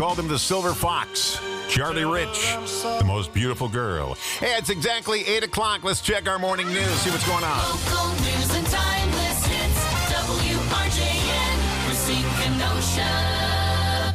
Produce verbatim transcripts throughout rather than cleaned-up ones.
called him the Silver Fox. Charlie Rich, the most beautiful girl. Hey, it's exactly eight o'clock. Let's check our morning news, see what's going on. Local news and timeless hits. W R J N, Racine, Kenosha.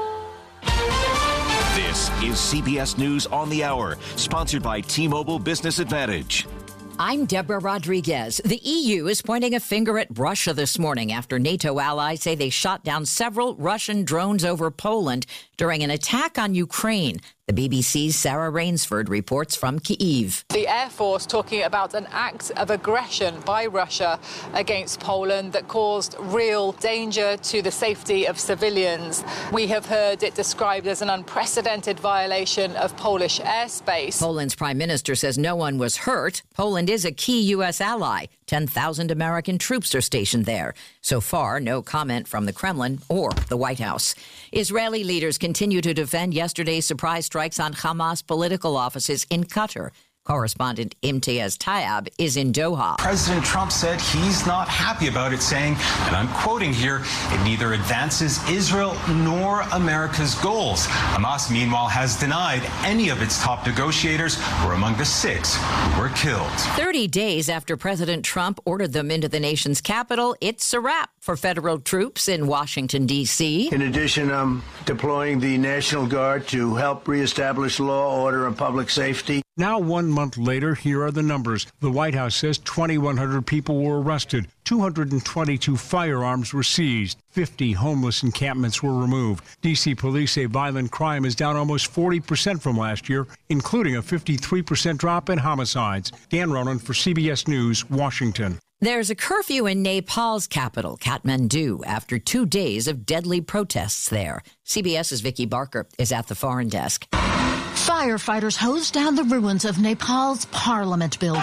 This is C B S News on the Hour, sponsored by T-Mobile Business Advantage. I'm Deborah Rodriguez. The E U is pointing a finger at Russia this morning after NATO allies say they shot down several Russian drones over Poland during an attack on Ukraine. The B B C's Sarah Rainsford reports from Kyiv. The Air Force talking about an act of aggression by Russia against Poland that caused real danger to the safety of civilians. We have heard it described as an unprecedented violation of Polish airspace. Poland's prime minister says no one was hurt. Poland is a key U S ally. ten thousand American troops are stationed there. So far, no comment from the Kremlin or the White House. Israeli leaders continue to defend yesterday's surprise strikes on Hamas political offices in Qatar. Correspondent Imtiaz Tayab is in Doha. President Trump said he's not happy about it, saying, and I'm quoting here, it neither advances Israel nor America's goals. Hamas, meanwhile, has denied any of its top negotiators were among the six who were killed. thirty days after President Trump ordered them into the nation's capital, it's a wrap for federal troops in Washington, D C. In addition, I'm deploying the National Guard to help reestablish law, order, and public safety. Now, one month later, here are the numbers. The White House says twenty-one hundred people were arrested, two hundred twenty-two firearms were seized, fifty homeless encampments were removed. D C police say violent crime is down almost forty percent from last year, including a fifty-three percent drop in homicides. Dan Ronan for C B S News, Washington. There's a curfew in Nepal's capital, Kathmandu, after two days of deadly protests there. CBS's Vicki Barker is at the foreign desk. Firefighters hosed down the ruins of Nepal's parliament building.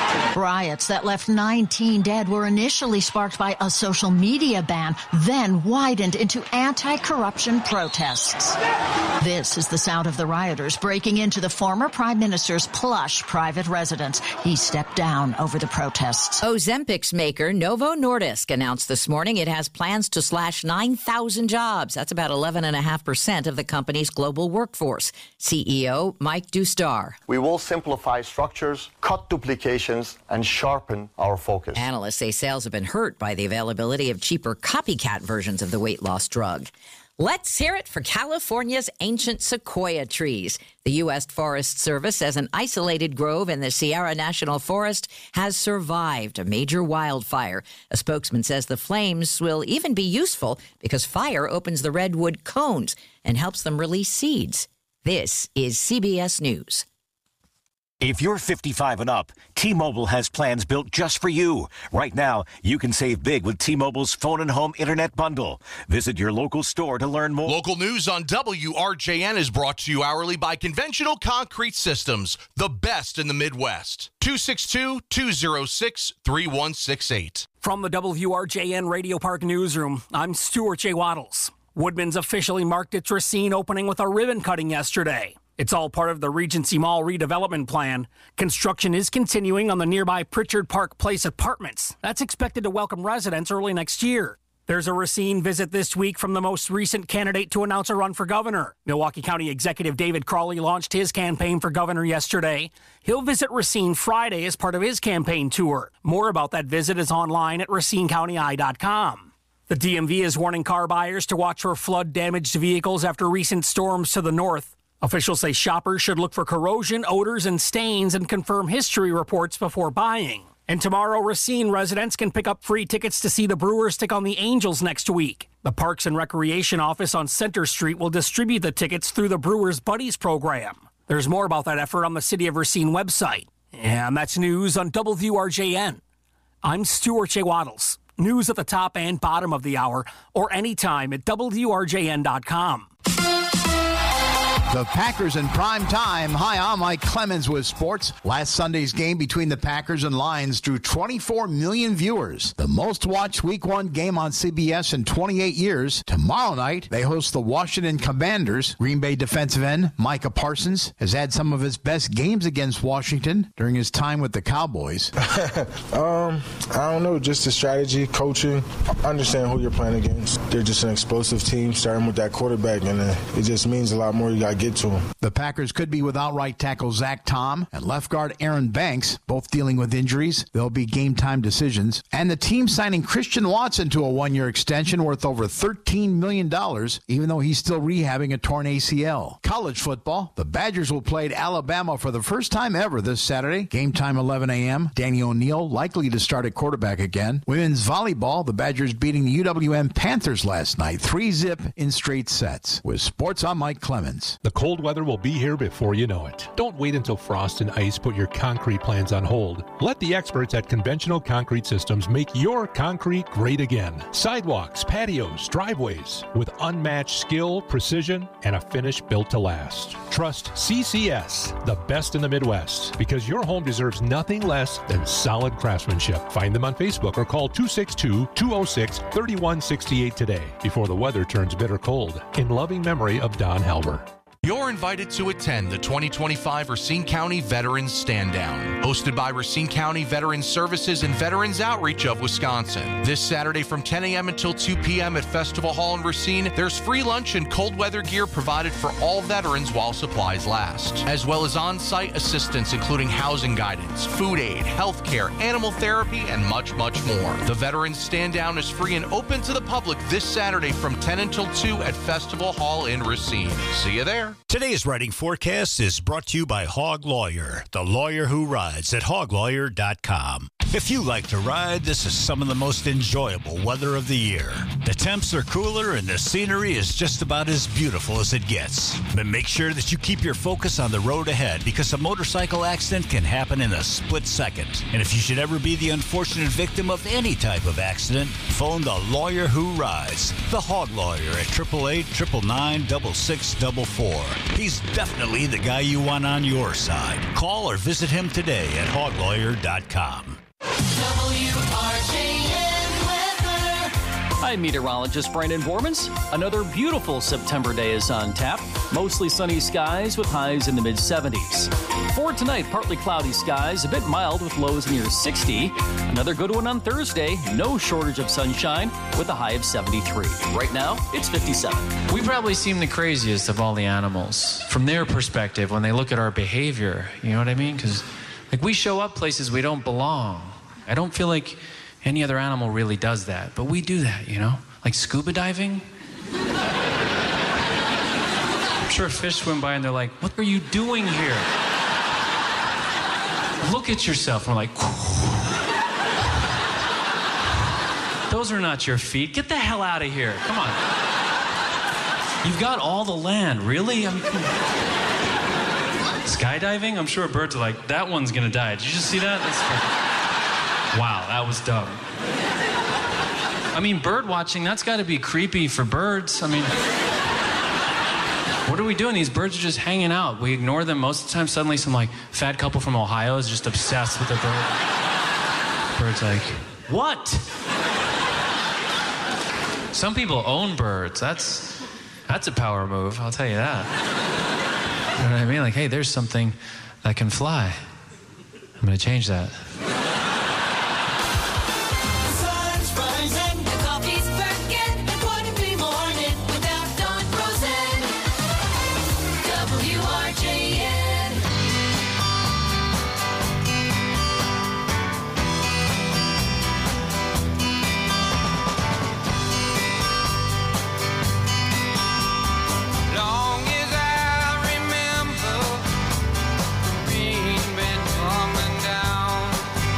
Riots that left nineteen dead were initially sparked by a social media ban, then widened into anti-corruption protests. This is the sound of the rioters breaking into the former prime minister's plush private residence. He stepped down over the protests. Ozempic's maker, Novo Nordisk, announced this morning it has plans to slash nine thousand jobs. That's about eleven point five percent of the company's global workforce. C E O Mike Dustar. We will simplify structures, cut duplications, and sharpen our focus. Analysts say sales have been hurt by the availability of cheaper copycat versions of the weight loss drug. Let's hear it for California's ancient sequoia trees. The U S Forest Service says an isolated grove in the Sierra National Forest has survived a major wildfire. A spokesman says the flames will even be useful because fire opens the redwood cones and helps them release seeds. This is C B S News. If you're fifty-five and up, T-Mobile has plans built just for you. Right now, you can save big with T-Mobile's phone and home internet bundle. Visit your local store to learn more. Local news on W R J N is brought to you hourly by Conventional Concrete Systems, the best in the Midwest. two six two, two oh six, three one six eight. From the W R J N Radio Park Newsroom, I'm Stuart J. Waddles. Woodman's officially marked its Racine opening with a ribbon cutting yesterday. It's all part of the Regency Mall redevelopment plan. Construction is continuing on the nearby Pritchard Park Place apartments. That's expected to welcome residents early next year. There's a Racine visit this week from the most recent candidate to announce a run for governor. Milwaukee County Executive David Crawley launched his campaign for governor yesterday. He'll visit Racine Friday as part of his campaign tour. More about that visit is online at racine county eye dot com. The D M V is warning car buyers to watch for flood-damaged vehicles after recent storms to the north. Officials say shoppers should look for corrosion, odors, and stains and confirm history reports before buying. And tomorrow, Racine residents can pick up free tickets to see the Brewers take on the Angels next week. The Parks and Recreation office on Center Street will distribute the tickets through the Brewers Buddies program. There's more about that effort on the City of Racine website. And that's news on W R J N. I'm Stuart J. Waddles. News at the top and bottom of the hour, or anytime at W R J N dot com. The Packers in prime time. Hi, I'm Mike Clemens with sports. Last Sunday's game between the Packers and Lions drew twenty-four million viewers, the most watched week one game on C B S in twenty-eight years. Tomorrow night, they host the Washington Commanders. Green Bay defensive end Micah Parsons has had some of his best games against Washington during his time with the Cowboys. um, I don't know, just the strategy, coaching, understand who you're playing against. They're just an explosive team, starting with that quarterback, and uh, it just means a lot more. You got to get to him. The Packers could be without right tackle Zach Tom and left guard Aaron Banks, both dealing with injuries. There'll be game time decisions. And the team signing Christian Watson to a one-year extension worth over thirteen million dollars, even though he's still rehabbing a torn A C L. College football, the Badgers will play at Alabama for the first time ever this Saturday. Game time eleven a.m. Danny O'Neal likely to start at quarterback again. Women's volleyball, the Badgers beating the U W M Panthers last night, three zip in straight sets. With sports, I'm Mike Clemens. The cold weather will be here before you know it. Don't wait until frost and ice put your concrete plans on hold. Let the experts at Conventional Concrete Systems make your concrete great again. Sidewalks, patios, driveways with unmatched skill, precision, and a finish built to last. Trust C C S, the best in the Midwest, because your home deserves nothing less than solid craftsmanship. Find them on Facebook or call two six two, two oh six, three one six eight today before the weather turns bitter cold. In loving memory of Don Halber. You're invited to attend the twenty twenty-five Racine County Veterans Stand Down, hosted by Racine County Veterans Services and Veterans Outreach of Wisconsin. This Saturday from ten a.m. until two p.m. at Festival Hall in Racine, there's free lunch and cold weather gear provided for all veterans while supplies last, as well as on-site assistance including housing guidance, food aid, health care, animal therapy, and much, much more. The Veterans Stand Down is free and open to the public this Saturday from ten until two at Festival Hall in Racine. See you there. Today's writing forecast is brought to you by Hog Lawyer, the lawyer who rides at hog lawyer dot com. If you like to ride, this is some of the most enjoyable weather of the year. The temps are cooler and the scenery is just about as beautiful as it gets. But make sure that you keep your focus on the road ahead because a motorcycle accident can happen in a split second. And if you should ever be the unfortunate victim of any type of accident, phone the lawyer who rides, the Hog Lawyer at eight eight eight, nine nine nine, six six four four. He's definitely the guy you want on your side. Call or visit him today at hog lawyer dot com. W R J N weather. I'm meteorologist Brandon Bormans. Another beautiful September day is on tap. Mostly sunny skies with highs in the mid seventies. For tonight, partly cloudy skies, a bit mild with lows near sixty. Another good one on Thursday. No shortage of sunshine with a high of seventy-three. Right now, it's fifty-seven. We probably seem the craziest of all the animals from their perspective when they look at our behavior. You know what I mean? Because like we show up places we don't belong. I don't feel like any other animal really does that, but we do that, you know? Like scuba diving. I'm sure fish swim by and they're like, what are you doing here? Look at yourself. And we're like, those are not your feet. Get the hell out of here. Come on. You've got all the land. Really? I mean, come on. Skydiving? I'm sure birds are like, that one's gonna die. Did you just see that? That's wow, that was dumb. I mean, bird watching, that's gotta be creepy for birds. I mean, what are we doing? These birds are just hanging out. We ignore them most of the time. Suddenly some like fat couple from Ohio is just obsessed with the bird. Bird's like, what? Some people own birds. That's, that's a power move, I'll tell you that. You know what I mean? Like, hey, there's something that can fly. I'm gonna change that. The sun's rising, the coffee's burning, it wouldn't be morning without Don Rosen. W R J N. Long as I remember, the rain been coming down.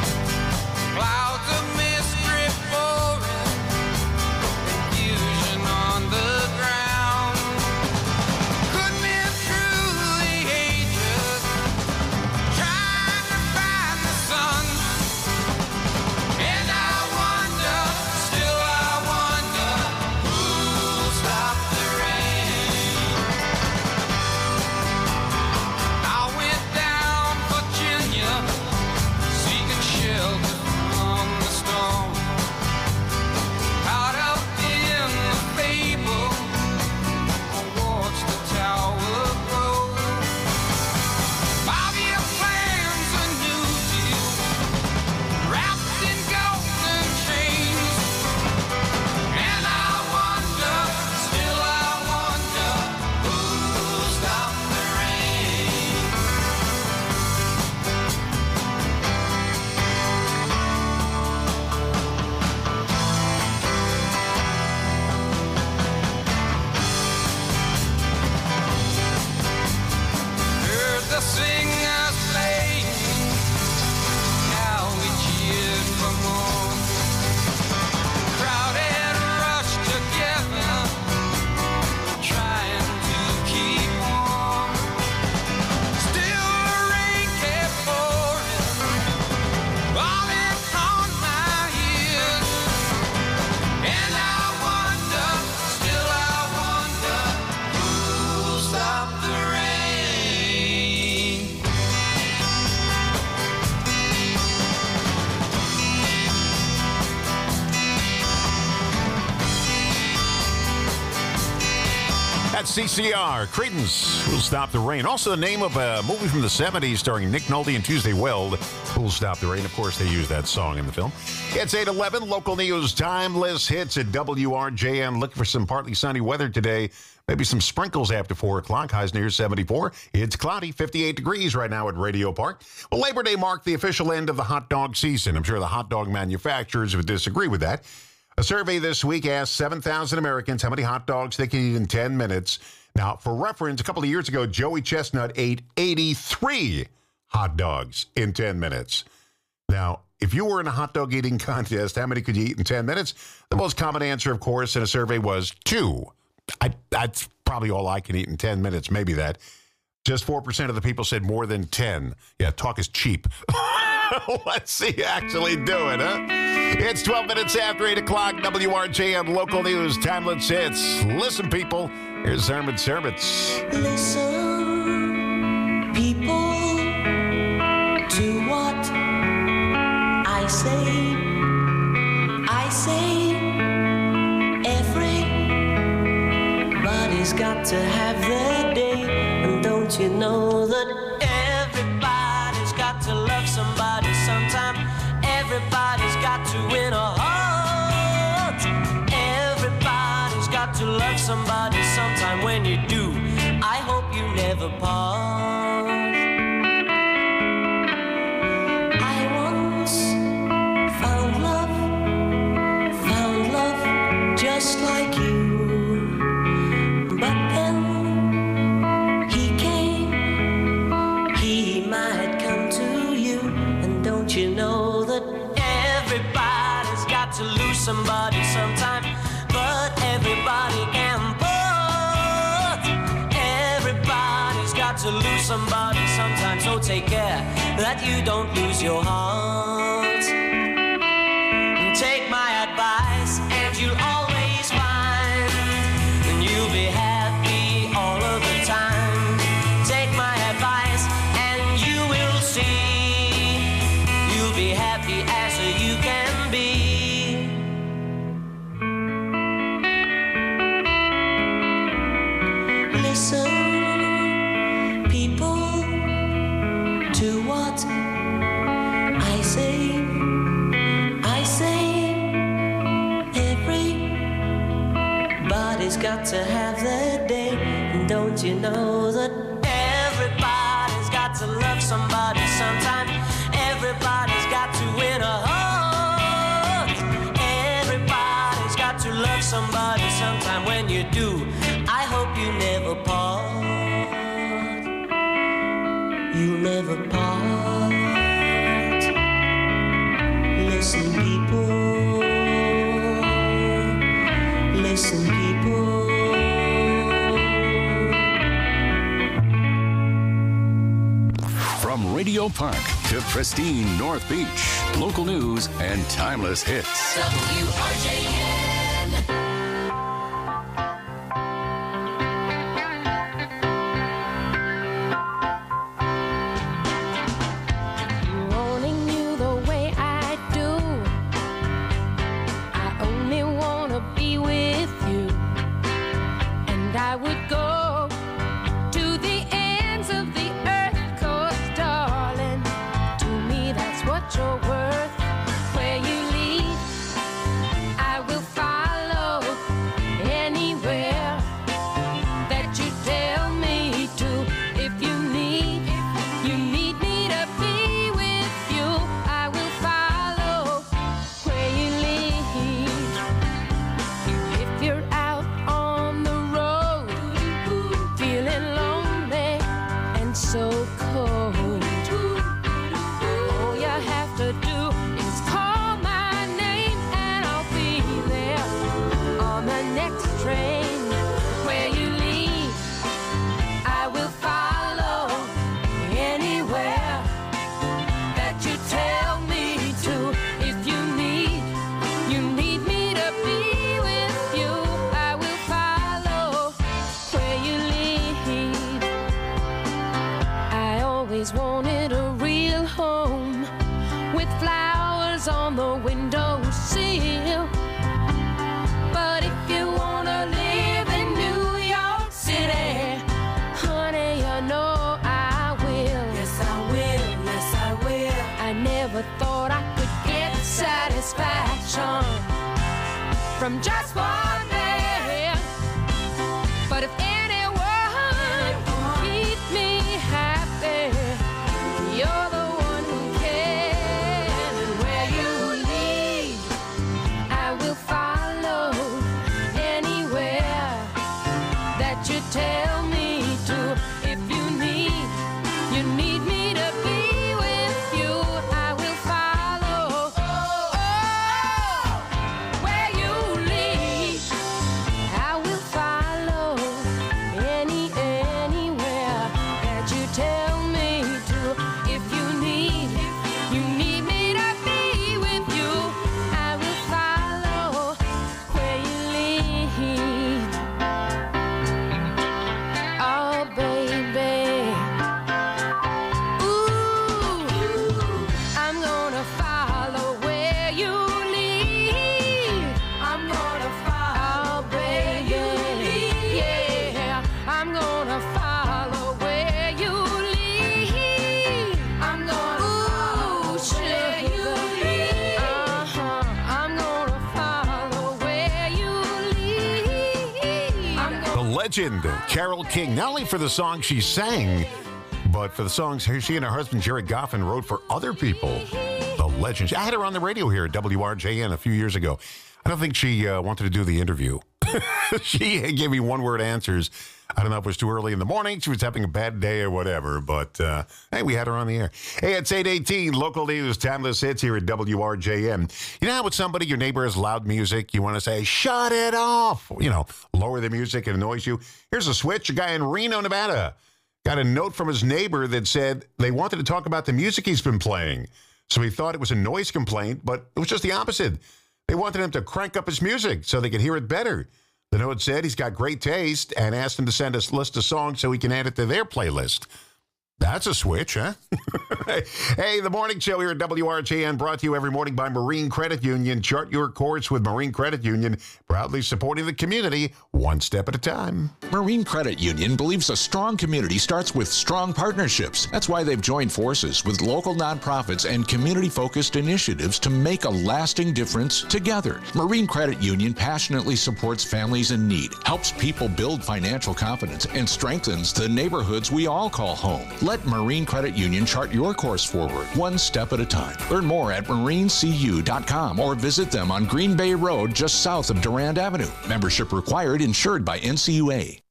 That's C C R. Creedence Will Stop the Rain. Also the name of a movie from the seventies starring Nick Nolte and Tuesday Weld. Will Stop the Rain. Of course, they used that song in the film. It's eight eleven. Local news. Timeless hits at W R J M. Looking for some partly sunny weather today. Maybe some sprinkles after four o'clock. Highs near seventy-four. It's cloudy, fifty-eight degrees right now at Radio Park. Well, Labor Day marked the official end of the hot dog season. I'm sure the hot dog manufacturers would disagree with that. A survey this week asked seven thousand Americans how many hot dogs they can eat in ten minutes. Now, for reference, a couple of years ago, Joey Chestnut ate eighty-three hot dogs in ten minutes. Now, if you were in a hot dog eating contest, how many could you eat in ten minutes? The most common answer, of course, in a survey was two. I, that's probably all I can eat in ten minutes, maybe that. Just four percent of the people said more than ten. Yeah, talk is cheap. Let's see you actually do it, huh? It's twelve minutes after eight o'clock, W R J M Local News, Timeless Hits. Listen, people, here's Herman Servants. Listen, people, to what I say. I say, everybody's got to have their day. And don't you know that everybody's got to love somebody sometime? Everybody's got to win a heart. Everybody's got to love somebody sometime. When you do, I hope you never part. I once found love, found love just like you. But then he came, he might come to you. And don't you know that everybody's got to lose somebody sometime, but everybody can part. Everybody's got to lose somebody sometime, so take care that you don't lose your heart. Take my advice and you'll always find, and you'll be happy all of the time. Take my advice and you will see, you'll be happy as you can be. Listen, people, to what I say. I say, everybody's got to have their day. And don't you know that everybody's got to love somebody sometime? Everybody's got to win a heart. Everybody's got to love somebody sometime. When you do, I hope you never part. You never part. Listen, people. Listen, people. From Radio Park to pristine North Beach, local news and timeless hits. W R J M. Wanting you the way I do, I only wanna be with you, and I would go to the ends of the earth, 'cause darling, to me that's what you're worth. Where you lead, I will follow anywhere that you tell me to. If you need, you need me to be with you, I will follow where you lead. If you're out on the road, feeling lonely and so cold, all you have to do is call my name and I'll be there on the next train. Where you lead, I will follow anywhere that you tell me to. If you need, you need me to be with you, I will follow where you lead. I always wanted a real home with flowers on the windowsill. But if you wanna live in New York City, never thought I could get satisfaction from just one man. But if anyone can keep me happy, you're the one who can. And where you lead, I will follow anywhere that you tell me to. If you need, you need me to be with you, I will follow. Oh, where you lead, I will follow any, anywhere that you tell me to. If you need, you need me to be with you, I will follow where you lead. Oh, baby. Ooh, I'm gonna follow where you lead. I'm gonna follow, baby. Yeah, I'm gonna follow where you lead. I'm gonna follow where you lead. Uh-huh. I'm gonna follow where you lead. I'm The legend, Carole King, not only for the song she sang, but for the songs she and her husband, Jerry Goffin, wrote for other people. The legend. I had her on the radio here at W R J N a few years ago. I don't think she uh, wanted to do the interview. She gave me one-word answers. I don't know if it was too early in the morning, she was having a bad day or whatever, but uh, hey, we had her on the air. Hey, it's eight eighteen, local news, timeless hits here at W R J M. You know how with somebody, your neighbor has loud music, you want to say, shut it off, you know, lower the music, it annoys you. Here's a switch, a guy in Reno, Nevada, got a note from his neighbor that said they wanted to talk about the music he's been playing. So he thought it was a noise complaint, but it was just the opposite. They wanted him to crank up his music so they could hear it better. The note said he's got great taste and asked him to send us a list of songs so he can add it to their playlist. That's a switch, huh? Hey, the morning show here at W R J N brought to you every morning by Marine Credit Union. Chart your course with Marine Credit Union, proudly supporting the community one step at a time. Marine Credit Union believes a strong community starts with strong partnerships. That's why they've joined forces with local nonprofits and community-focused initiatives to make a lasting difference together. Marine Credit Union passionately supports families in need, helps people build financial confidence, and strengthens the neighborhoods we all call home. Let Marine Credit Union chart your course forward, one step at a time. Learn more at marine c u dot com or visit them on Green Bay Road just south of Durand Avenue. Membership required, insured by N C U A.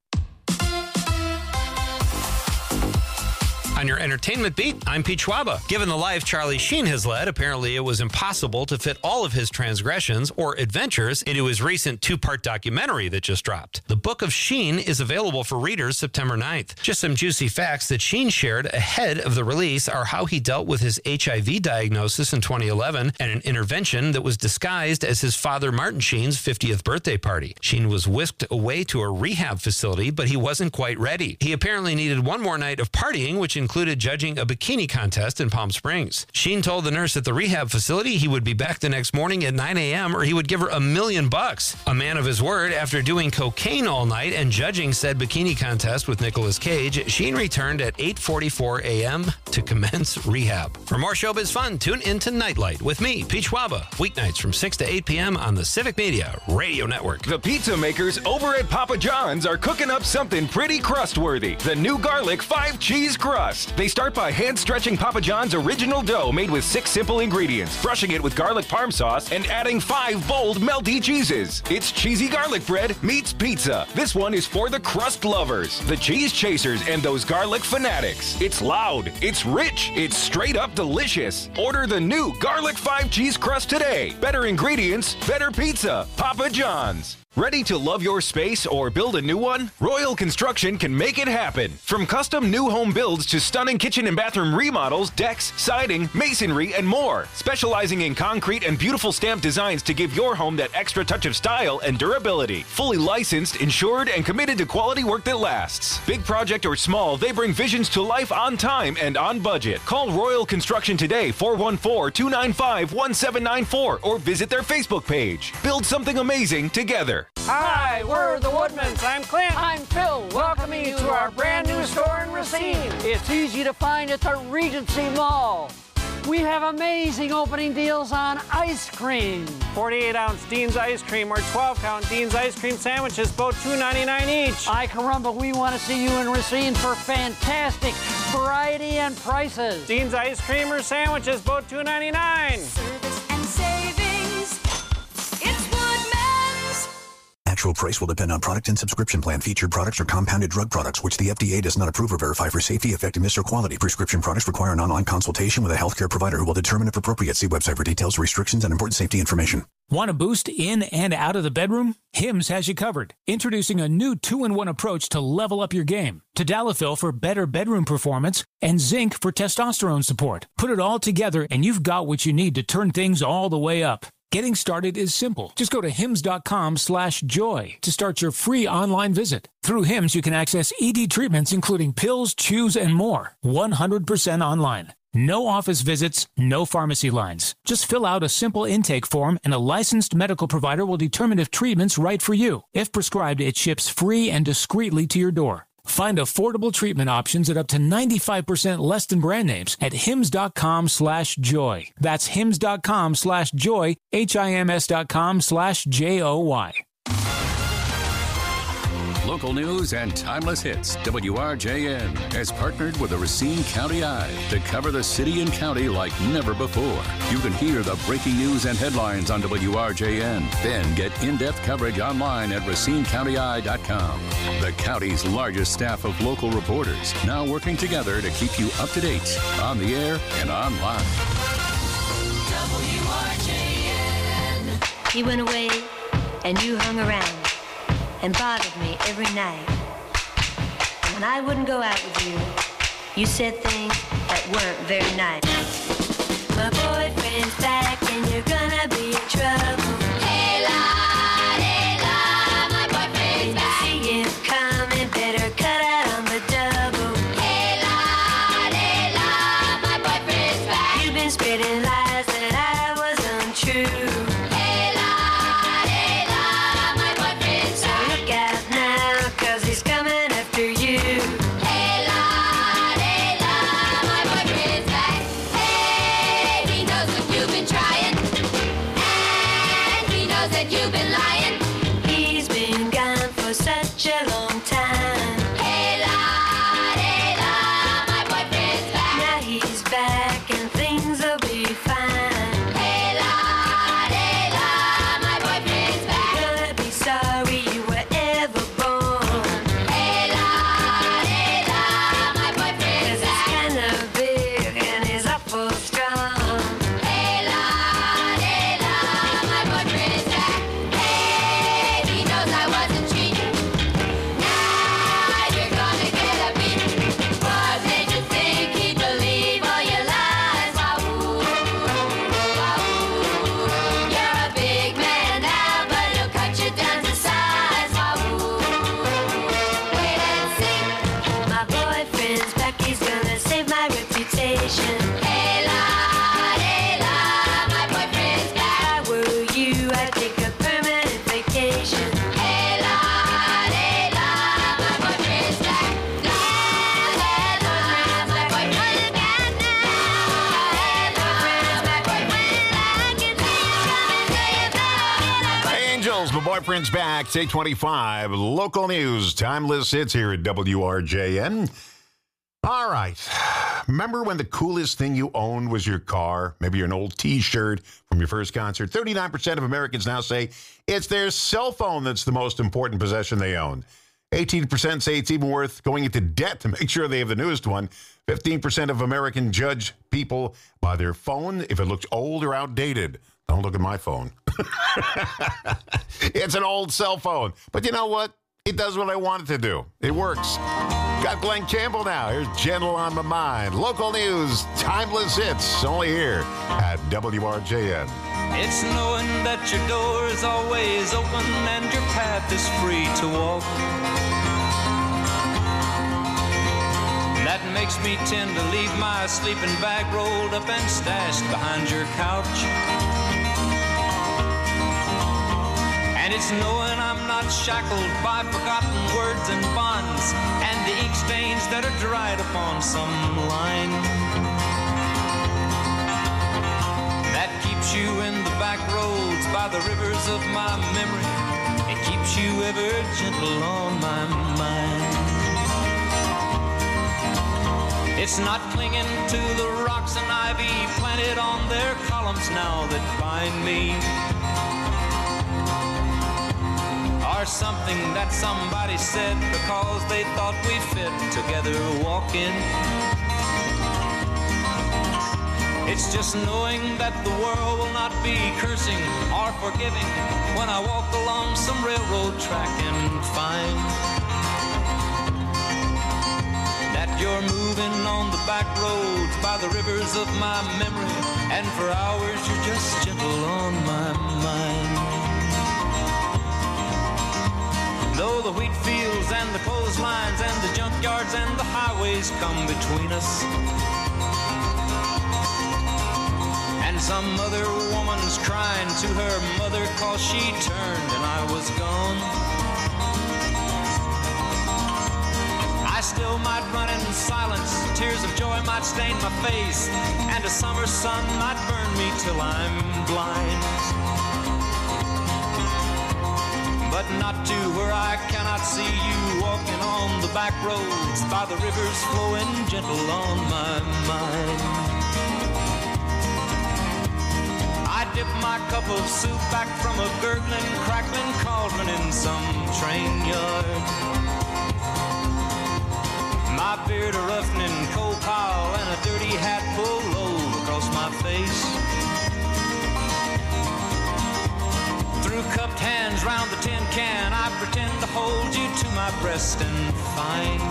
On your entertainment beat, I'm Pete Schwaba. Given the life Charlie Sheen has led, apparently it was impossible to fit all of his transgressions or adventures into his recent two-part documentary that just dropped. The Book of Sheen is available for readers September ninth. Just some juicy facts that Sheen shared ahead of the release are how he dealt with his H I V diagnosis in twenty eleven and an intervention that was disguised as his father Martin Sheen's fiftieth birthday party. Sheen was whisked away to a rehab facility, but he wasn't quite ready. He apparently needed one more night of partying, which included judging a bikini contest in Palm Springs. Sheen told the nurse at the rehab facility he would be back the next morning at nine a.m. or he would give her a million bucks. A man of his word, after doing cocaine all night and judging said bikini contest with Nicolas Cage, Sheen returned at eight forty-four a.m. to commence rehab. For more showbiz fun, tune into Nightlight with me, Pete Schwaba, weeknights from six to eight p.m. on the Civic Media Radio Network. The pizza makers over at Papa John's are cooking up something pretty crust-worthy. The new garlic five cheese crust. They start by hand-stretching Papa John's original dough made with six simple ingredients, brushing it with garlic parm sauce, and adding five bold, melty cheeses. It's cheesy garlic bread meets pizza. This one is for the crust lovers, the cheese chasers, and those garlic fanatics. It's loud, it's rich, it's straight-up delicious. Order the new garlic five cheese crust today. Better ingredients, better pizza. Papa John's. Ready to love your space or build a new one? Royal Construction can make it happen. From custom new home builds to stunning kitchen and bathroom remodels, decks, siding, masonry, and more. Specializing in concrete and beautiful stamped designs to give your home that extra touch of style and durability. Fully licensed, insured, and committed to quality work that lasts. Big project or small, they bring visions to life on time and on budget. Call Royal Construction today, four one four, two nine five, one seven nine four, or visit their Facebook page. Build something amazing together. Hi, we're the Woodmans. I'm Clint. I'm Phil. Welcoming you to our brand new store in Racine. It's easy to find at the Regency Mall. We have amazing opening deals on ice cream. forty-eight ounce Dean's ice cream or twelve count Dean's ice cream sandwiches, both two ninety-nine each. Ay caramba, we want to see you in Racine for fantastic variety and prices. Dean's ice cream or sandwiches, both two ninety-nine. Service and savings. It's Woodman's. Actual price will depend on product and subscription plan. Featured products are compounded drug products, which the F D A does not approve or verify for safety, effectiveness, or quality. Prescription products require an online consultation with a healthcare provider who will determine if appropriate. See website for details, restrictions, and important safety information. Want to boost in and out of the bedroom? Hims has you covered. Introducing a new two in one approach to level up your game. Tadalafil for better bedroom performance and zinc for testosterone support. Put it all together and you've got what you need to turn things all the way up. Getting started is simple. Just go to hims.com slash joy to start your free online visit. Through Hims, you can access E D treatments including pills, chews, and more. one hundred percent online. No office visits, no pharmacy lines. Just fill out a simple intake form and a licensed medical provider will determine if treatment's right for you. If prescribed, it ships free and discreetly to your door. Find affordable treatment options at up to ninety-five percent less than brand names at hims.com slash joy. That's hims.com slash joy, H-I-M-S dot com slash J O Y. Local news and timeless hits. W R J N has partnered with the Racine County Eye to cover the city and county like never before. You can hear the breaking news and headlines on W R J N. Then get in-depth coverage online at racine county eye dot com. The county's largest staff of local reporters now working together to keep you up to date on the air and online. W R J N. He went away and you hung around and bothered me every night. And when I wouldn't go out with you, you said things that weren't very nice. My boyfriend's back and you're gonna be in trouble. Hey la, hey la, my boyfriend's back. See him coming, better cut out on the double. Hey la, hey la, my boyfriend's back. You've been spreading lies that I was untrue. Boyfriend's back. It's eight twenty-five. Local news. Timeless hits here at W R J N. All right. Remember when the coolest thing you owned was your car? Maybe an old T-shirt from your first concert. thirty-nine percent of Americans now say it's their cell phone that's the most important possession they own. eighteen percent say it's even worth going into debt to make sure they have the newest one. fifteen percent of Americans judge people by their phone if it looks old or outdated. Don't look at my phone. It's an old cell phone. But you know what? It does what I want it to do. It works. Got Glenn Campbell now. Here's Gentle on My Mind. Local news, timeless hits, only here at W R J N. It's knowing that your door is always open and your path is free to walk. That makes me tend to leave my sleeping bag rolled up and stashed behind your couch. And it's knowing I'm not shackled by forgotten words and bonds and the ink stains that are dried upon some line. roads, by the rivers of my memory. It keeps you ever gentle on my mind. It's not clinging to the rocks and ivy planted on their columns now that bind me, or something that somebody said because they thought we fit together walking. It's just knowing that the world will not be cursing or forgiving when I walk along some railroad track and find that you're moving on the back roads by the rivers of my memory, and for hours you're just gentle on my mind. Though the wheat fields and the clotheslines and the junkyards and the highways come between us, and some other woman's crying to her mother 'cause she turned and I was gone, I still might run in silence, tears of joy might stain my face, and a summer sun might burn me till I'm blind, but not to where I cannot see you walking on the back roads by the rivers flowing gentle on my mind. I dip my cup of soup back from a gurgling, crackling cauldron in some train yard. My beard a roughening coal pile and a dirty hat pulled low across my face. Through cupped hands round the tin can, I pretend to hold you to my breast and find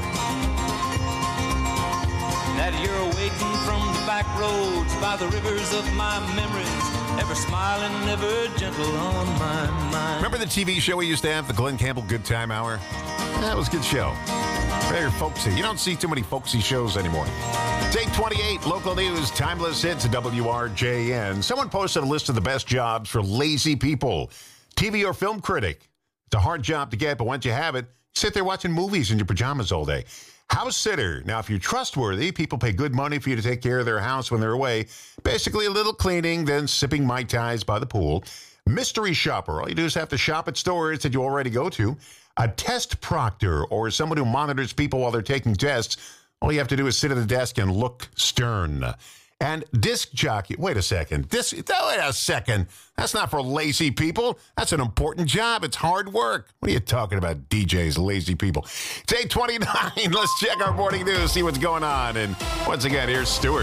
that you're waiting from the back roads by the rivers of my memories, ever smiling, ever gentle on my mind. Remember the T V show we used to have, the Glenn Campbell Good Time Hour? That was a good show. Very folksy. You don't see too many folksy shows anymore. It's eight twenty-eight, local news, timeless hits at W R J N. Someone posted a list of the best jobs for lazy people. T V or film critic. It's a hard job to get, but once you have it, sit there watching movies in your pajamas all day. House sitter. Now, if you're trustworthy, people pay good money for you to take care of their house when they're away. Basically, a little cleaning, then sipping Mai Tais by the pool. Mystery shopper. All you do is have to shop at stores that you already go to. A test proctor, or someone who monitors people while they're taking tests. All you have to do is sit at the desk and look stern. And disc jockey. Wait a second. Disc, wait a second. That's not for lazy people. That's an important job. It's hard work. What are you talking about, D Js, lazy people? It's eight twenty-nine. Let's check our morning news, see what's going on. And once again, here's Stuart.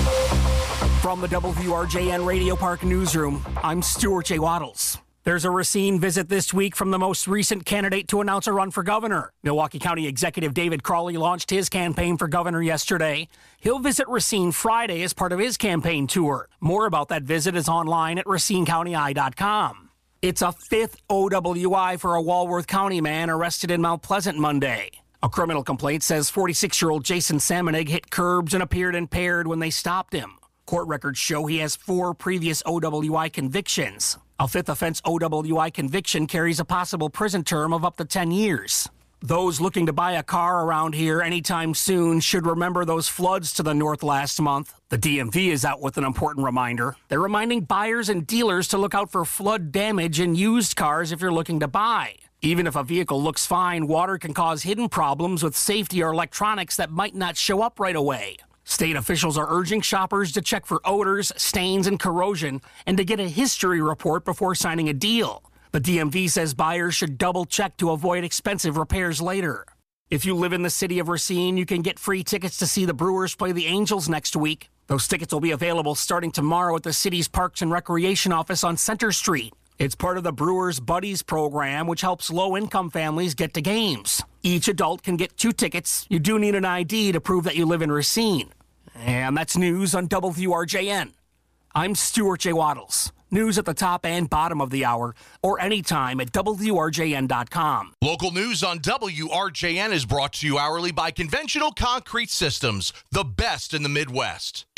From the W R J N Radio Park Newsroom, I'm Stuart J. Waddles. There's a Racine visit this week from the most recent candidate to announce a run for governor. Milwaukee County Executive David Crawley launched his campaign for governor yesterday. He'll visit Racine Friday as part of his campaign tour. More about that visit is online at racine county eye dot com. It's a fifth O W I for a Walworth County man arrested in Mount Pleasant Monday. A criminal complaint says forty-six-year-old Jason Salmonig hit curbs and appeared impaired when they stopped him. Court records show he has four previous O W I convictions. A fifth offense O W I conviction carries a possible prison term of up to ten years. Those looking to buy a car around here anytime soon should remember those floods to the north last month. The D M V is out with an important reminder. They're reminding buyers and dealers to look out for flood damage in used cars if you're looking to buy. Even if a vehicle looks fine, water can cause hidden problems with safety or electronics that might not show up right away. State officials are urging shoppers to check for odors, stains, and corrosion, and to get a history report before signing a deal. The D M V says buyers should double check to avoid expensive repairs later. If you live in the city of Racine, you can get free tickets to see the Brewers play the Angels next week. Those tickets will be available starting tomorrow at the city's Parks and Recreation office on Center Street. It's part of the Brewers Buddies program, which helps low-income families get to games. Each adult can get two tickets. You do need an I D to prove that you live in Racine. And that's news on W R J N. I'm Stuart J. Waddles. News at the top and bottom of the hour, or anytime at W R J N dot com. Local news on W R J N is brought to you hourly by Conventional Concrete Systems, the best in the Midwest.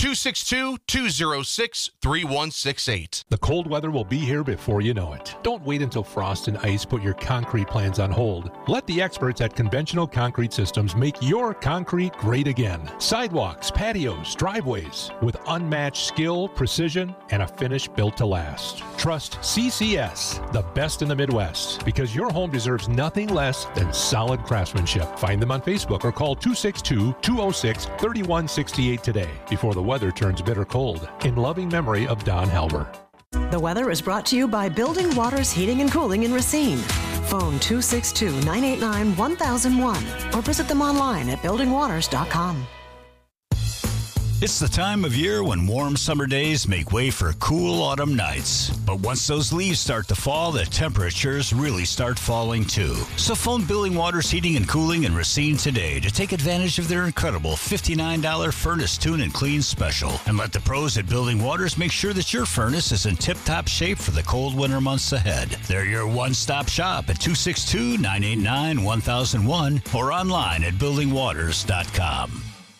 two six two, two oh six, three one six eight. The cold weather will be here before you know it. Don't wait until frost and ice put your concrete plans on hold. Let the experts at Conventional Concrete Systems make your concrete great again. Sidewalks, patios, driveways with unmatched skill, precision, and a finish built to last. Trust C C S, the best in the Midwest, because your home deserves nothing less than solid craftsmanship. Find them on Facebook or call two six two, two oh six, three one six eight today before the weather turns bitter cold. In loving memory of Don Halber. The weather is brought to you by Building Waters Heating and Cooling in Racine. Phone two six two, nine eight nine, one thousand one or visit them online at building waters dot com. It's the time of year when warm summer days make way for cool autumn nights. But once those leaves start to fall, the temperatures really start falling too. So phone Building Waters Heating and Cooling in Racine today to take advantage of their incredible fifty-nine dollars Furnace Tune and Clean special. And let the pros at Building Waters make sure that your furnace is in tip-top shape for the cold winter months ahead. They're your one-stop shop at two six two, nine eight nine, one thousand one or online at building waters dot com.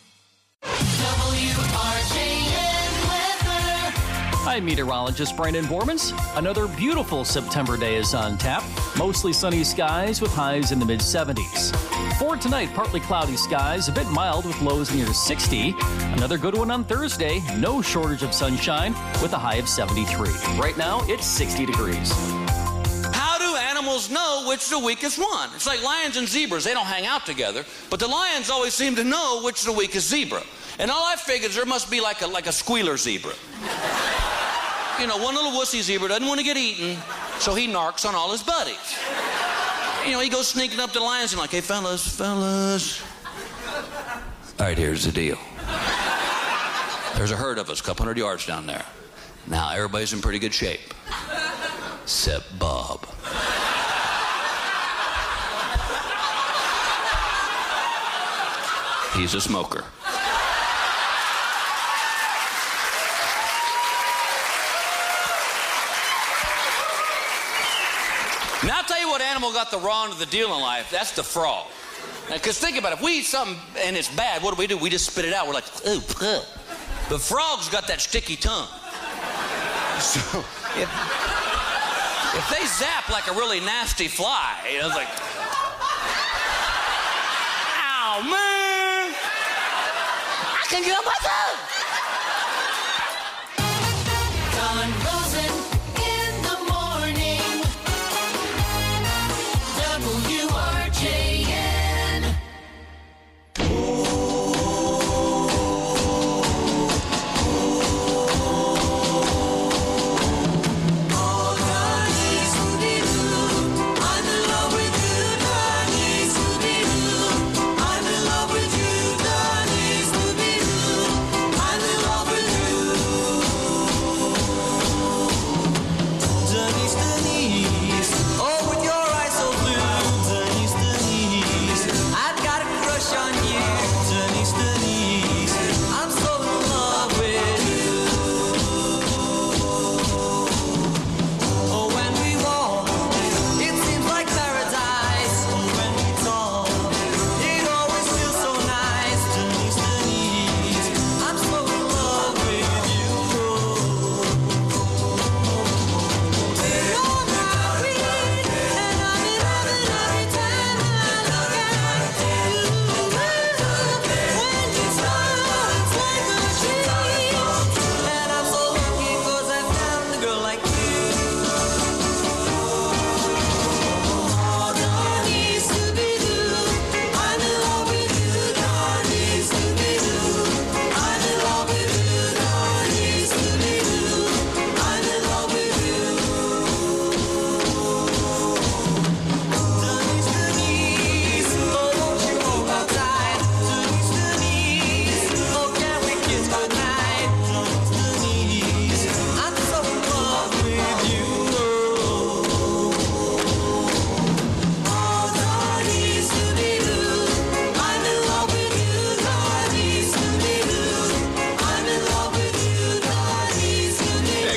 I'm meteorologist Brandon Bormans. Another beautiful September day is on tap. Mostly sunny skies with highs in the mid seventies. For tonight, partly cloudy skies, a bit mild with lows near sixty. Another good one on Thursday. No shortage of sunshine with a high of seventy-three. Right now, it's sixty degrees. How do animals know which is the weakest one? It's like lions and zebras. They don't hang out together, but the lions always seem to know which is the weakest zebra. And all I figured is there must be like a like a squealer zebra. You know, one little wussy zebra doesn't want to get eaten, so he narcs on all his buddies. You know, he goes sneaking up to the lions and like, hey, fellas, fellas. All right, here's the deal. There's a herd of us, a couple hundred yards down there. Now, everybody's in pretty good shape. Except Bob. He's a smoker. Now, I'll tell you what animal got the wrong of the deal in life. That's the frog. Because think about it. If we eat something and it's bad, what do we do? We just spit it out. We're like, ooh, ooh. The frog's got that sticky tongue. So if, if they zap like a really nasty fly, you know, it's like, ow, man. I can get my tongue. Don Rosen in the morning. W R J N.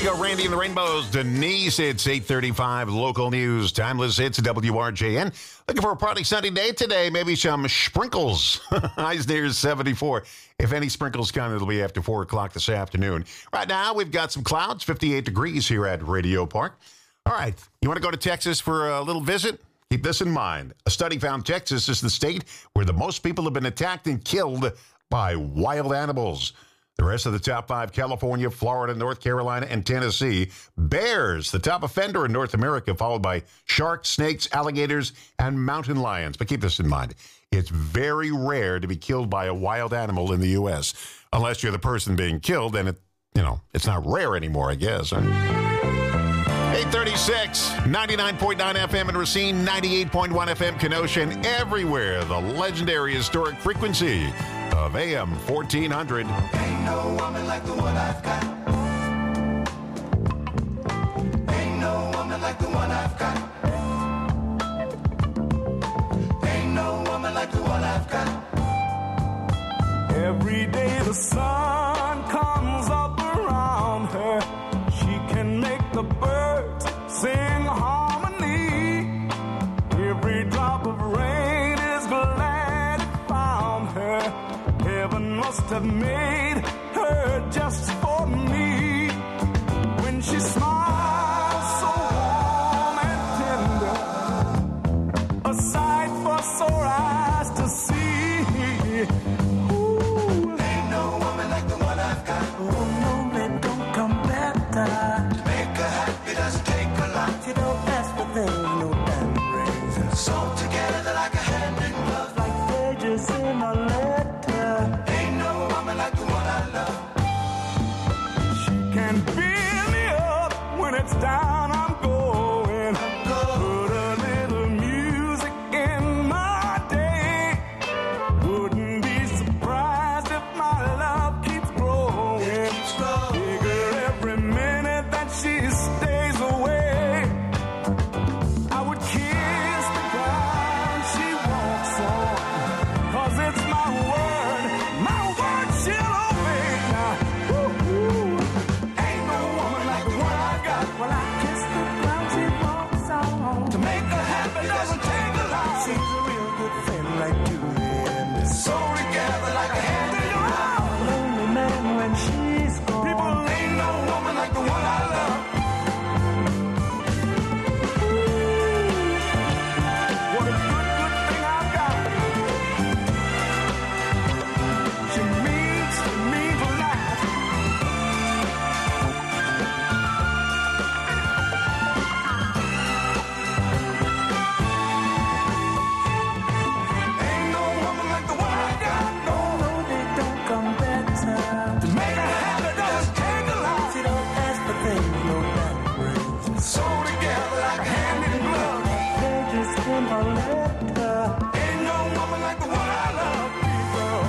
go Randy and the Rainbows. Denise, it's eight thirty-five. Local news. Timeless hits W R J N. Looking for a partly sunny day today. Maybe some sprinkles. Highs near seventy-four. If any sprinkles come, it'll be after four o'clock this afternoon. Right now, we've got some clouds. fifty-eight degrees here at Radio Park. All right. You want to go to Texas for a little visit? Keep this in mind. A study found Texas is the state where the most people have been attacked and killed by wild animals. The rest of the top five, California, Florida, North Carolina, and Tennessee. Bears, the top offender in North America, followed by sharks, snakes, alligators, and mountain lions. But keep this in mind. It's very rare to be killed by a wild animal in the U S Unless you're the person being killed, then it, you know, it's not rare anymore, I guess. eight thirty-six, ninety-nine point nine F M in Racine, ninety-eight point one F M Kenosha, and everywhere the legendary historic frequency of A M fourteen hundred. Ain't no woman like the one I've got. Ain't no woman like the one I've got. Ain't no woman like the one I've got. Every day the sun comes up around her. She can make the birds sing harmony. Every drop of rain is glad it found her. Heaven must have made her just for me. When she smiles so warm and tender, a sight for sore eyes to see. Ooh. Ain't no woman like the one I've got. Oh no, it don't come better. To make her happy doesn't take a lot. You don't ask for things, no diamond rings. Sew together like a hand in glove. Like pages in a letter. Ain't no woman like the one I love. She can build me up when it's down, I'm going. Put a little music in my day. Wouldn't be surprised if my love keeps growing. Bigger every minute that she stays away. I would kiss the ground she walks on. 'Cause it's my word, my word she'll obey. Now, woo-hoo. Ain't no woman like the one I got. Well, I kiss the ground she walks on. To make her happy doesn't take a lot. She's a real good friend like you and Sew together like a hand in glove. a lonely man when she's gone. People, ain't no woman like the one I love. What a good, good thing I've got. She means to me for life. Ain't no woman like the one I got. No, no, they don't come better. To make her happy doesn't take a lot. She don't ask for things, no diamond rings. Sew together like a hand in glove. They just in a letter. Ain't no woman like the one I love, people.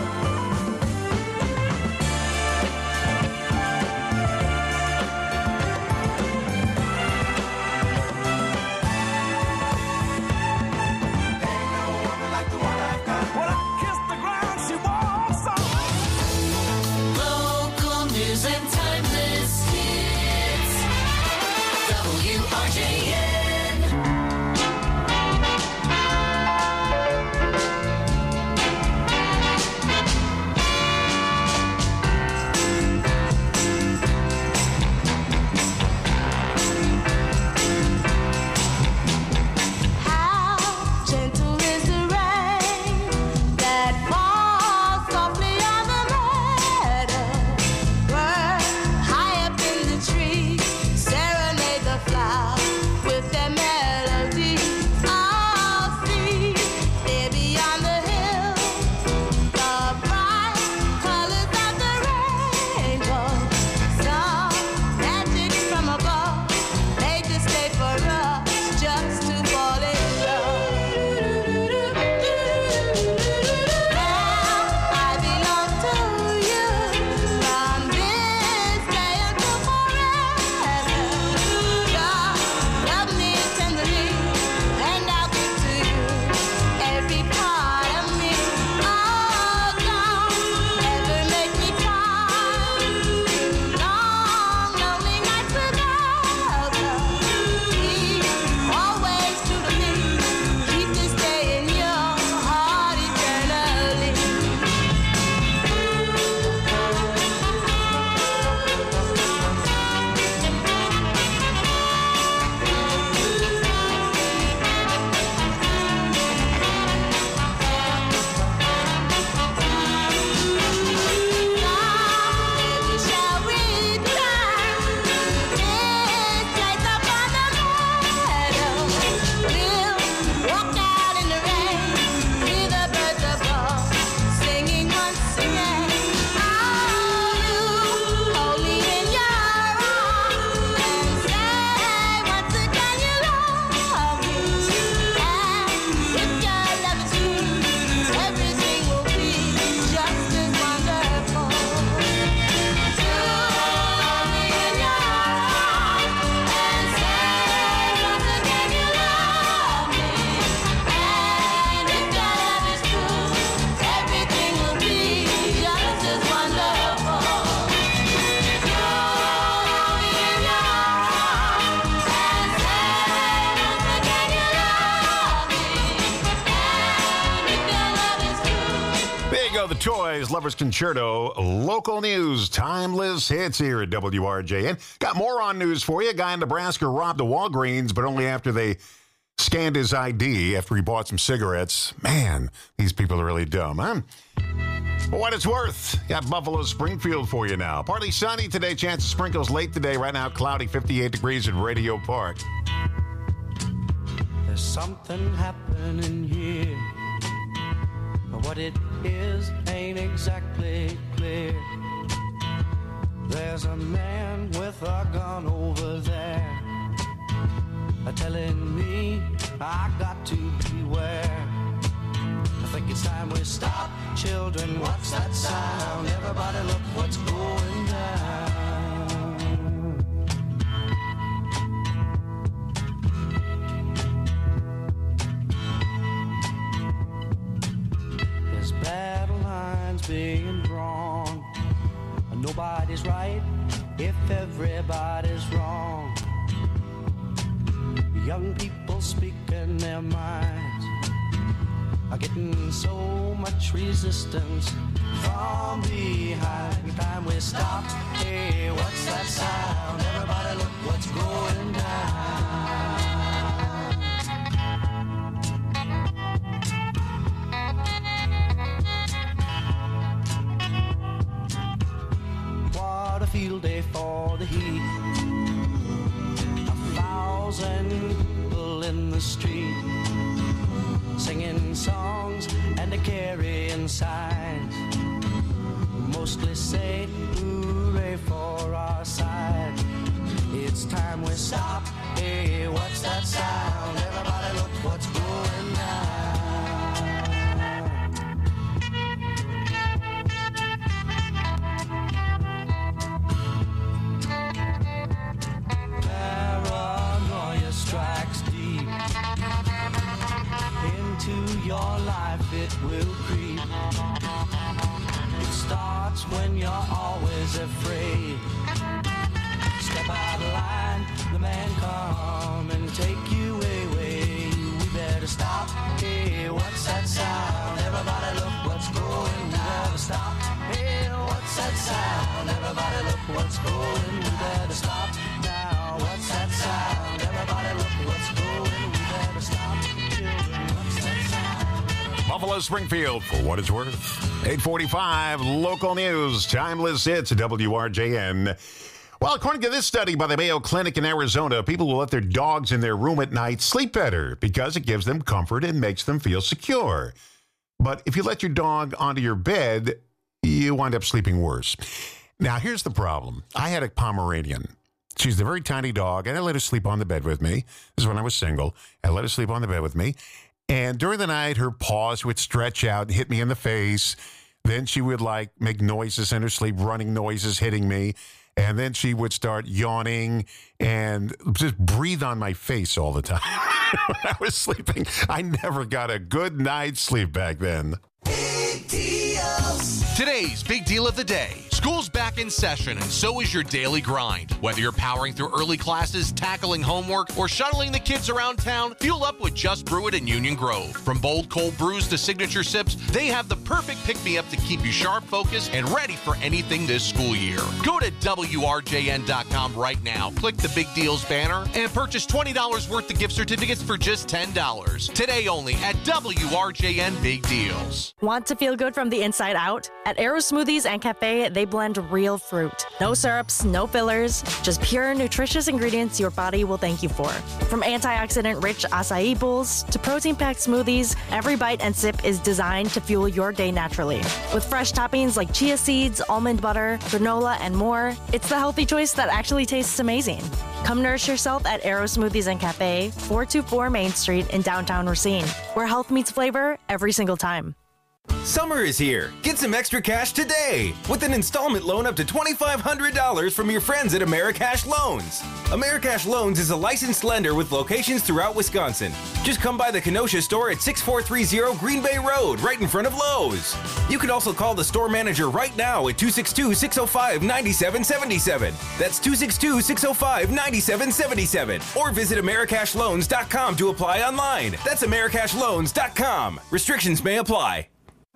Ain't no woman like the one I've got. Well, I kiss the ground she walks on. Local news and timeless hits. W R J N. How gentle is the rain that falls softly on the meadow? Birds high up in the tree serenade the flowers. Toys, Lover's Concerto, local news, timeless hits here at W R J N. Got more on news for you. A guy in Nebraska robbed a Walgreens, but only after they scanned his I D after he bought some cigarettes. Man, these people are really dumb, huh? For what it's worth, got Buffalo Springfield for you now. Partly sunny today, chance of sprinkles late today. Right now, cloudy, fifty-eight degrees at Radio Park. There's something happening here. What it is ain't exactly clear. There's a man with a gun over there, telling me I got to beware. I think it's time we stop. Children, what's that sound? Everybody look what's going down. There's battle lines being drawn. Nobody's right if everybody's wrong. Young people speaking their minds are getting so much resistance from behind. Time we stop. Hey, what's that sound? Everybody look what's going down. What a field day for the heat. A thousand people in the street, singing songs and a carrying signs, mostly say hooray for our side. It's time we stop. Hey, what's that sound? Everybody look what's going down. Paranoia strikes deep into your life, it will creep. It starts when you're always afraid. Step out of line, the man come and take you away. We better stop. Hey, what's that sound? Everybody look what's going down. We better stop. Hey, what's that sound? Everybody look what's going. We better stop now. What's that sound? Everybody look what's going. We better stop. Children, what's that sound? Buffalo Springfield, for what it's worth. eight forty-five, local news, timeless hits at W R J N. Well, according to this study by the Mayo Clinic in Arizona, people who let their dogs in their room at night sleep better because it gives them comfort and makes them feel secure. But if you let your dog onto your bed, you wind up sleeping worse. Now, here's the problem. I had a Pomeranian. She's a very tiny dog, and I let her sleep on the bed with me. This is when I was single. I let her sleep on the bed with me. And during the night, her paws would stretch out and hit me in the face. Then she would, like, make noises in her sleep, running noises, hitting me. And then she would start yawning and just breathe on my face all the time when I was sleeping. I never got a good night's sleep back then. Big deals. Today's big deal of the day. School's back in session, and so is your daily grind. Whether you're powering through early classes, tackling homework, or shuttling the kids around town, fuel up with Just Brew It in Union Grove. From bold cold brews to signature sips, they have the perfect pick-me-up to keep you sharp, focused, and ready for anything this school year. Go to W R J N dot com right now, click the Big Deals banner, and purchase twenty dollars worth of gift certificates for just ten dollars. Today only at W R J N Big Deals. Want to feel good from the inside out? At Arrow Smoothies and Cafe, they blend real fruit. No syrups, no fillers, just pure, nutritious ingredients your body will thank you for. From antioxidant-rich acai bowls to protein-packed smoothies, every bite and sip is designed to fuel your day naturally. With fresh toppings like chia seeds, almond butter, granola, and more, it's the healthy choice that actually tastes amazing. Come nourish yourself at Arrow Smoothies and Cafe, four two four Main Street in downtown Racine, where health meets flavor every single time. Summer is here. Get some extra cash today with an installment loan up to twenty-five hundred dollars from your friends at Americash Loans. Americash Loans is a licensed lender with locations throughout Wisconsin. Just come by the Kenosha store at six four three zero Green Bay Road, right in front of Lowe's. You can also call the store manager right now at two six two, six oh five, nine seven seven seven. That's two six two, six oh five, nine seven seven seven. Or visit Americash Loans dot com to apply online. That's Americash Loans dot com. Restrictions may apply.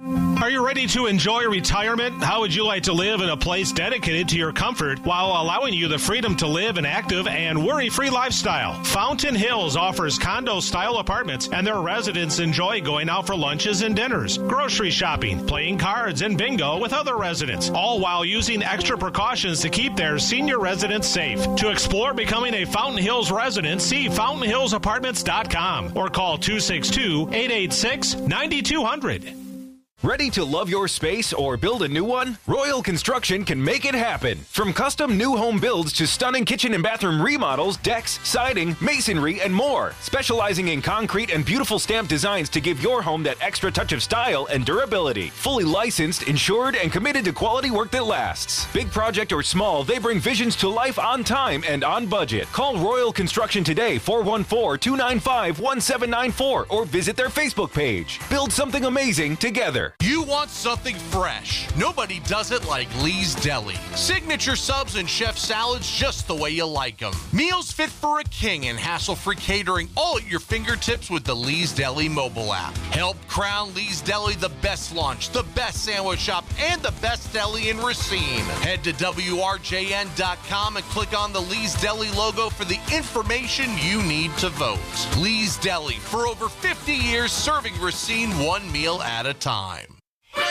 Are you ready to enjoy retirement? How would you like to live in a place dedicated to your comfort while allowing you the freedom to live an active and worry-free lifestyle? Fountain Hills offers condo-style apartments, and their residents enjoy going out for lunches and dinners, grocery shopping, playing cards, and bingo with other residents, all while using extra precautions to keep their senior residents safe. To explore becoming a Fountain Hills resident, see fountain hills apartments dot com or call two six two, eight eight six, nine two zero zero. Ready to love your space or build a new one? Royal Construction can make it happen. From custom new home builds to stunning kitchen and bathroom remodels, decks, siding, masonry, and more. Specializing in concrete and beautiful stamped designs to give your home that extra touch of style and durability. Fully licensed, insured, and committed to quality work that lasts. Big project or small, they bring visions to life on time and on budget. Call Royal Construction today, four one four, two nine five, one seven nine four, or visit their Facebook page. Build something amazing together. You want something fresh. Nobody does it like Lee's Deli. Signature subs and chef salads just the way you like them. Meals fit for a king and hassle-free catering all at your fingertips with the Lee's Deli mobile app. Help crown Lee's Deli the best lunch, the best sandwich shop, and the best deli in Racine. Head to W R J N dot com and click on the Lee's Deli logo for the information you need to vote. Lee's Deli, for over fifty years serving Racine one meal at a time. W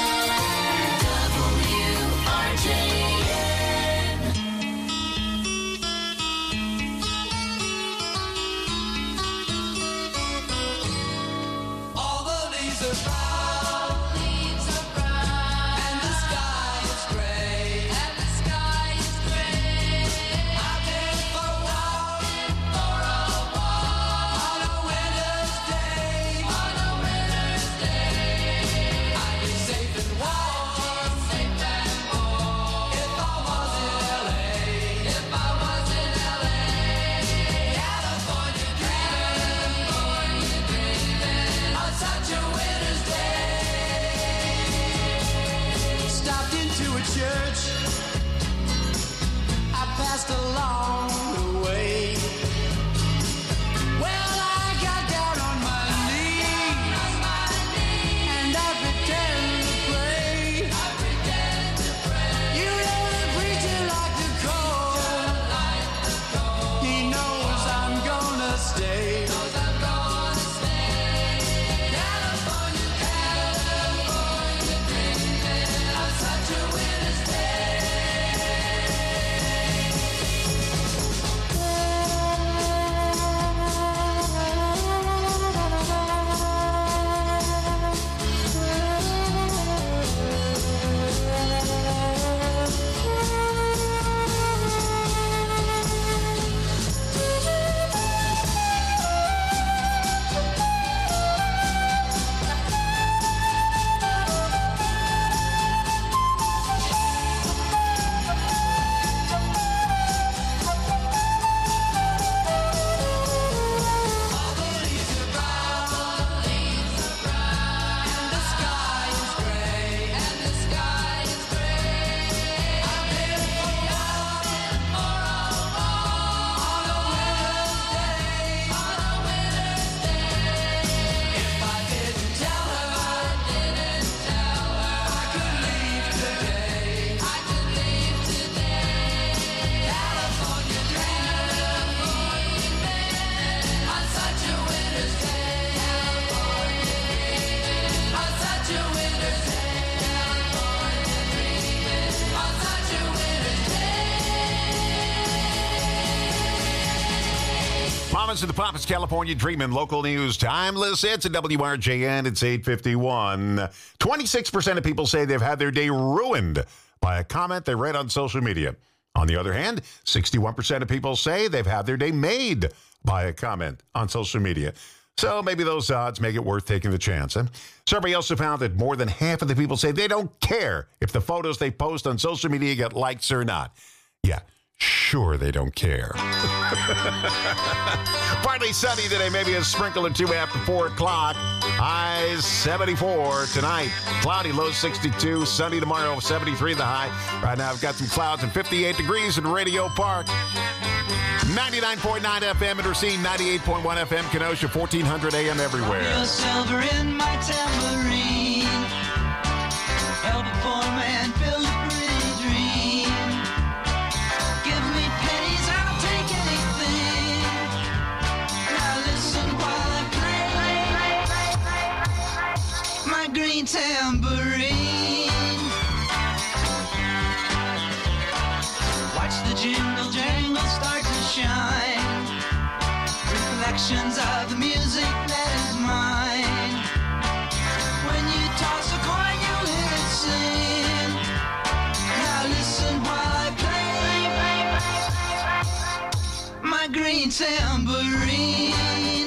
R J N. All the leaves are brown, leaves are brown, and the sky is gray, and the sky is gray. I've been for a walk, for a walk, on a winter's day, on a winter's day. I'd be safe and warm, safe and warm, if I was in L A, if I was in L A. California dreaming, California dreaming, on such a winter's day. Stopped into a church, I passed along the way. Well, I got down on my knees, and I pretended to pray. You know the preacher like the cold. He knows I'm gonna stay. California, California dreaming on such a winter's Mamas and the Papas, California Dreamin', local news, timeless hits at W R J N. It's eight fifty-one. twenty-six percent of people say they've had their day ruined by a comment they read on social media. On the other hand, sixty-one percent of people say they've had their day made by a comment on social media. So maybe those odds make it worth taking the chance. Huh? Survey also found that more than half of the people say they don't care if the photos they post on social media get likes or not. Yeah, sure they don't care. Partly sunny today, maybe a sprinkle or two after four o'clock. Highs seventy-four tonight. Cloudy, low sixty-two. Sunny tomorrow, seventy-three the high. Right now I've got some clouds and fifty-eight degrees in Radio Park. ninety-nine point nine F M in Racine, ninety-eight point one F M Kenosha, fourteen hundred A M everywhere. Silver in my tambourine. a poor man build a pretty dream. Give me pennies, I'll take anything. Now listen while I play my green tambourine. Watch the jingle jangle start to shine. Reflections of the music that is mine. When you toss a coin, you hear it sing. Now listen while I play my green tambourine.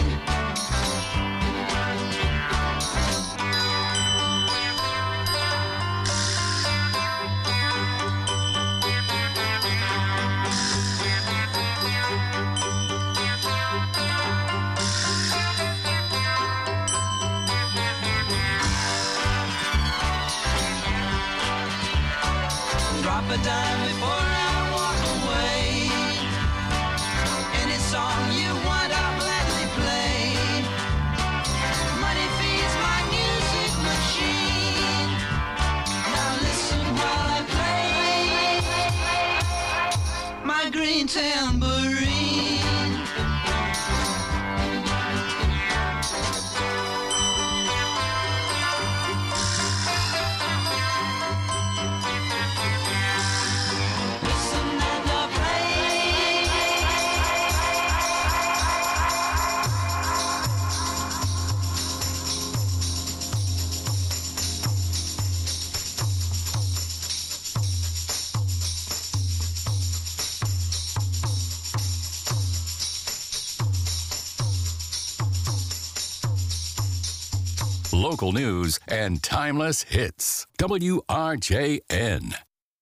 Drop a dime before I walk away. Any song you want, I'll gladly play. Money feeds my music machine. Now listen while I play my green tambourine. Local news and timeless hits. W R J N.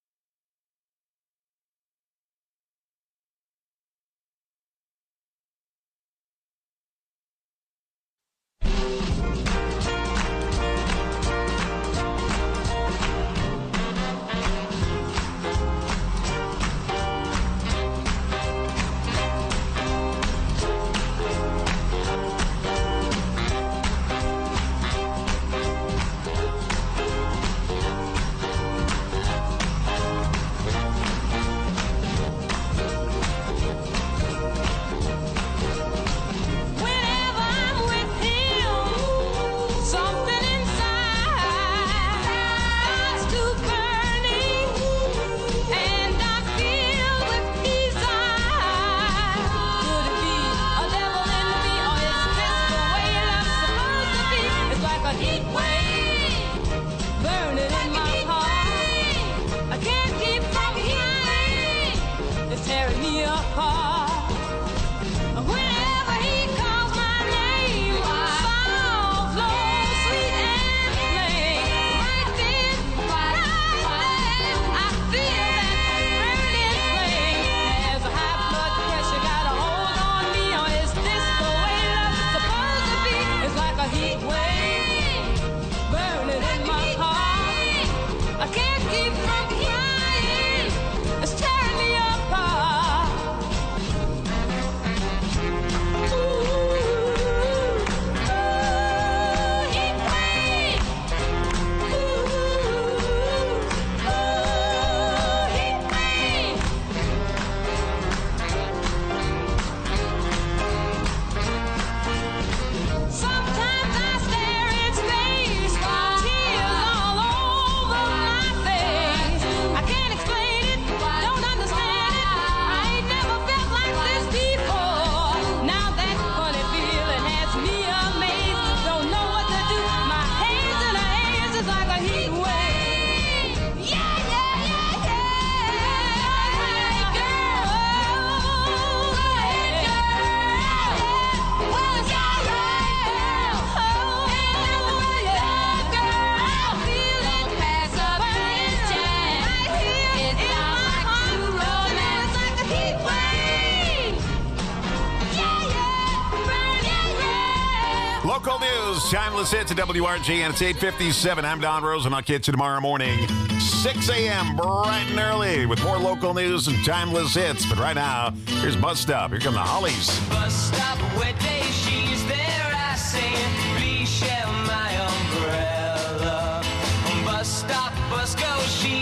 Local news, timeless hits at W R J N. It's eight fifty-seven. I'm Don Rose, and I'll catch you tomorrow morning, six a.m. bright and early with more local news and timeless hits. But right now, here's Bus Stop. Here come the Hollies. Bus stop, wet day, she's there, I say, please share my umbrella. Bus stop, bus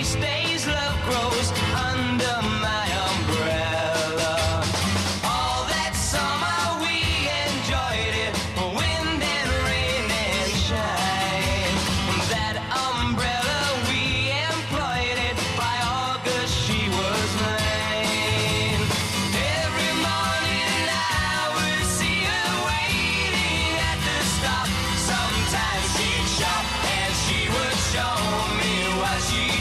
stays, love grows under my umbrella. All that summer we enjoyed it, wind and rain and shine. That umbrella we employed it, by August she was mine. Every morning I would see her waiting at the stop. Sometimes she'd shop and she would show me what she'd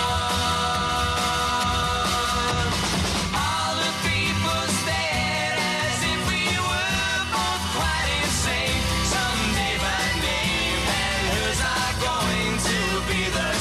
bought. All the people stared as if we were both quite insane. Someday my name and hers are going to be the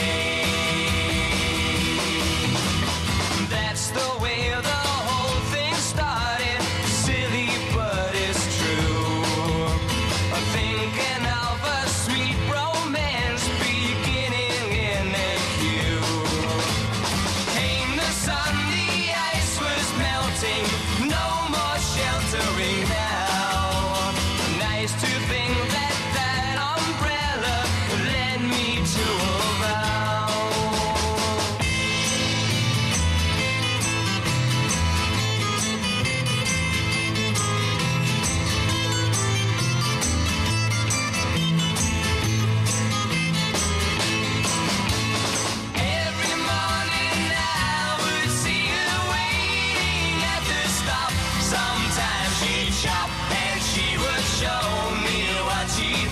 same. That's the way the whole thing started. Silly, but it's true. Thinking of a sweet romance beginning in a queue. Came the sun, the ice was melting. No more sheltering now. Nice to think that that umbrella led me to a vow. Every morning I would see her waiting at the stop. Sometimes she'd shop and she would show me what she'd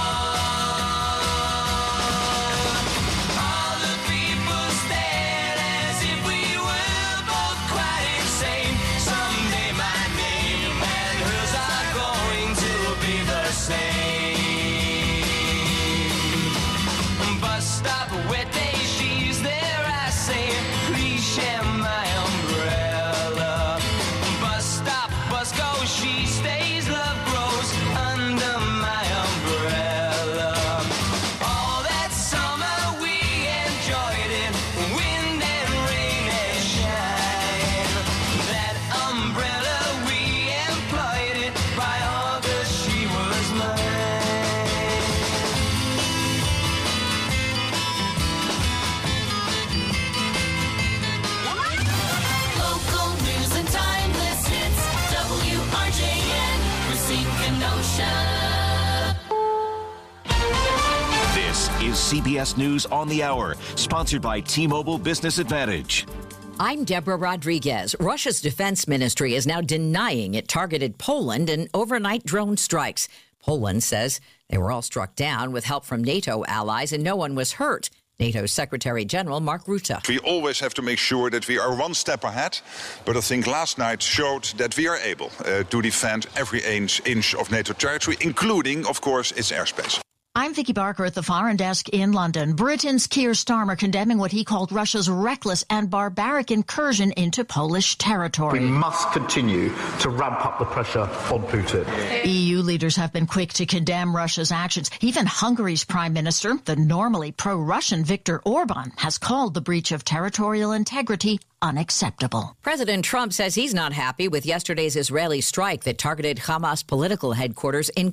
bought. All the people stared as if we were both quite insane. Someday my name and hers are going to be the same. Bus stop, wet day, she's there, I say, please share my umbrella. Bus stop, bus goes, she stays, love grows under my umbrella. All that summer we enjoyed it, wind and rain and shine. That umbrella we employed it, by August she was mine. Local news and timeless hits. W R J N, Racine Kenosha. This is C B S News on the Hour, sponsored by T-Mobile Business Advantage. I'm Deborah Rodriguez. Russia's defense ministry is now denying it targeted Poland in overnight drone strikes. Poland says they were all struck down with help from NATO allies and no one was hurt. NATO Secretary General Mark Rutte. We always have to make sure that we are one step ahead, but I think last night showed that we are able uh, to defend every inch, inch of NATO territory, including, of course, its airspace. I'm Vicky Barker at the Foreign Desk in London. Britain's Keir Starmer condemning what he called Russia's reckless and barbaric incursion into Polish territory. We must continue to ramp up the pressure on Putin. E U leaders have been quick to condemn Russia's actions. Even Hungary's prime minister, the normally pro-Russian Viktor Orban, has called the breach of territorial integrity unacceptable. President Trump says he's not happy with yesterday's Israeli strike that targeted Hamas political headquarters in